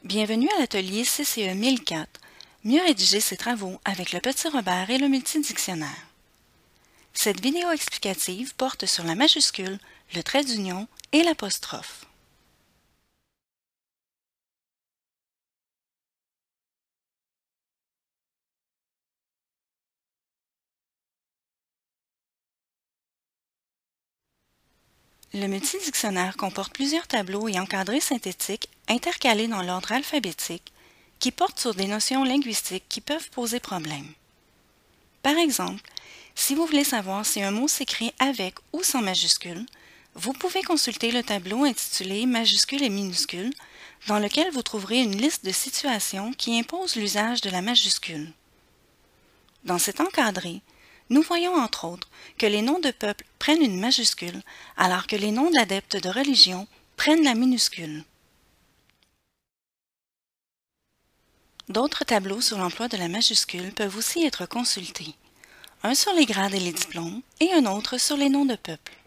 Bienvenue à l'atelier CCE 1004, mieux rédiger ses travaux avec le Petit Robert et le multidictionnaire. Cette vidéo explicative porte sur la majuscule, le trait d'union et l'apostrophe. Le multidictionnaire comporte plusieurs tableaux et encadrés synthétiques intercalés dans l'ordre alphabétique qui portent sur des notions linguistiques qui peuvent poser problème. Par exemple, si vous voulez savoir si un mot s'écrit avec ou sans majuscule, vous pouvez consulter le tableau intitulé « Majuscules et minuscules » dans lequel vous trouverez une liste de situations qui imposent l'usage de la majuscule. Dans cet encadré, nous voyons entre autres que les noms de peuples prennent une majuscule alors que les noms d'adeptes de religion prennent la minuscule. D'autres tableaux sur l'emploi de la majuscule peuvent aussi être consultés, un sur les grades et les diplômes et un autre sur les noms de peuples.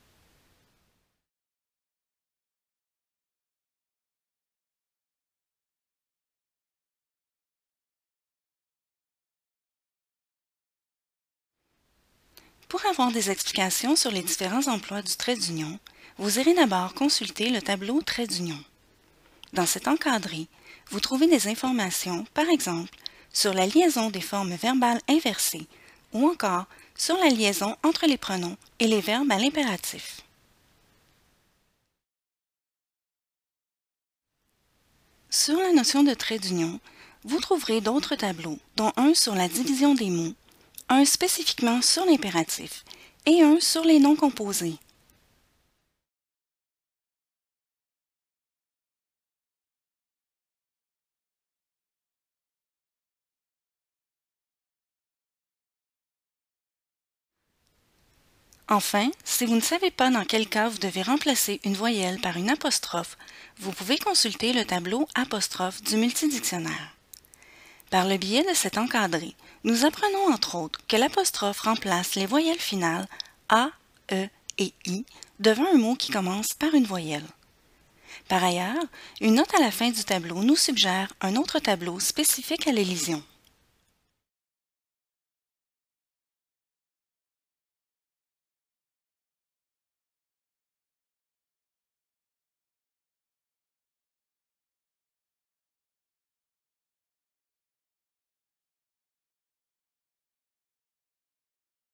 Pour avoir des explications sur les différents emplois du trait d'union, vous irez d'abord consulter le tableau trait d'union. Dans cet encadré, vous trouvez des informations, par exemple, sur la liaison des formes verbales inversées ou encore sur la liaison entre les pronoms et les verbes à l'impératif. Sur la notion de trait d'union, vous trouverez d'autres tableaux, dont un sur la division des mots, un spécifiquement sur l'impératif et un sur les noms composés. Enfin, si vous ne savez pas dans quel cas vous devez remplacer une voyelle par une apostrophe, vous pouvez consulter le tableau apostrophe du multidictionnaire. Par le biais de cet encadré, nous apprenons entre autres que l'apostrophe remplace les voyelles finales A, E et I devant un mot qui commence par une voyelle. Par ailleurs, une note à la fin du tableau nous suggère un autre tableau spécifique à l'élision.